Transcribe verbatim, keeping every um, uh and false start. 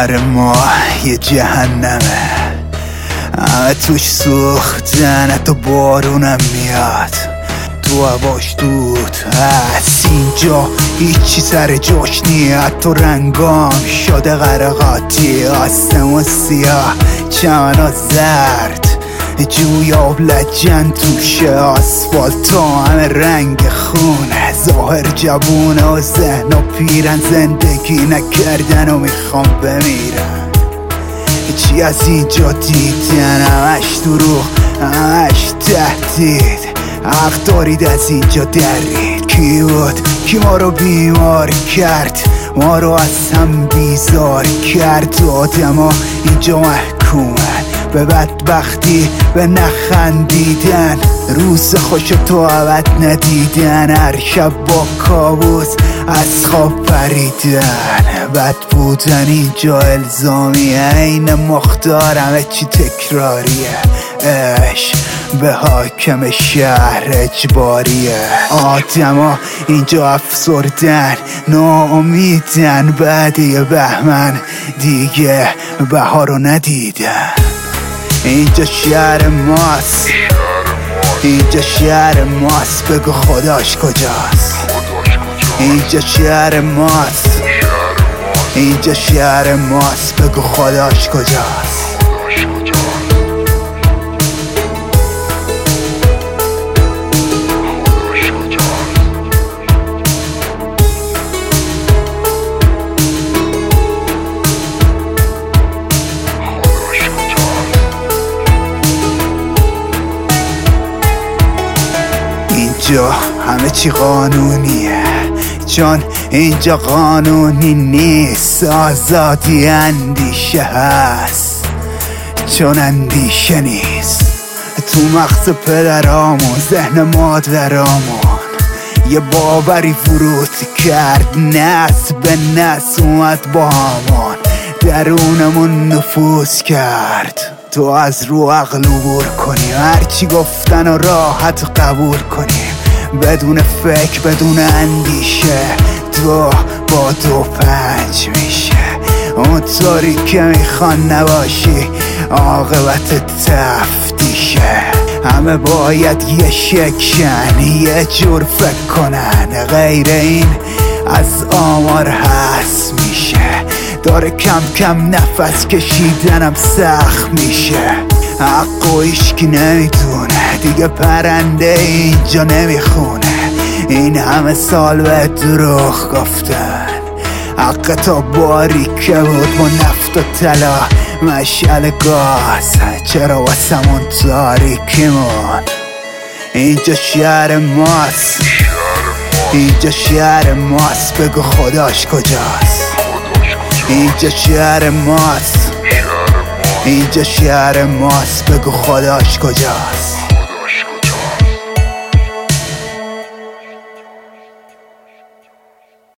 شهر ما یه جهنمه، همه توش سوختن، حتی بارونم میاد، تو هواش دود هست. اینجا هیچی سر جاش نیه، حتی رنگام شده غرقاتی، آسمون سیاه، چمنا زرد، جویاب لجن توشه، آسفالت همه رنگ خونه، ظاهر جوونه و ذهن و پیرن، زندگی نکردن و میخوام بمیرن. چی از اینجا دیدن، همش دروغ، همش تهدید، حق دارید از اینجا درید. کی بود کی ما رو بیمار کرد، ما رو از هم بیزار کرد. آدم ها اینجا محکومن به بدبختی، به نخندیدن، روز خوش تو عوض ندیدن، هر شب با کابوس از خواب پریدن. بد بودن اینجا الزامیه، این مختار همه چی تکراریه، عشق به حاکم شهر اجباریه. آدما اینجا افسردن، ناامیدن، بعد یه بهمن دیگه بهارو ندیدن. اینجا شهر ماست، اینجا شهر ماست، بگو خداش کجاست. اینجا شهر ماست، اینجا شهر ماست، بگو خداش کجاست. اینجا همه چی قانونیه، چون اینجا قانونی نیست، آزادی اندیشه هست، چون اندیشه نیست. تو مغز پدرامون، ذهن مادرامون یه باوری ورود کرد، نسل به نسل اومد با همون، درونمون نفوذ کرد. تو از رو عقل عبور کنی، هرچی گفتن و راحت قبول کنی، بدون فکر بدون اندیشه، دو با دو پنج میشه. اونطوری که میخوان نباشی عاقبت تفتیشه. همه باید یه شکشن، یه جور فکر کنن، غیر این از آمار هست میشه. داره کم کم نفس کشیدنم سخت میشه، حق و ایشکی نمیدونه، دیگه پرنده اینجا نمیخونه. این همه سال به دروغ گفتن، حق تا باریکه بود با نفت و طلا، مشعل گاز، چرا واسمون تاریکیمون. اینجا شهر ماست، اینجا شهر ماست، بگو خداش کجاست. اینجا شهر ماست، اینجا شهر ماست، بگو خداش کجاست.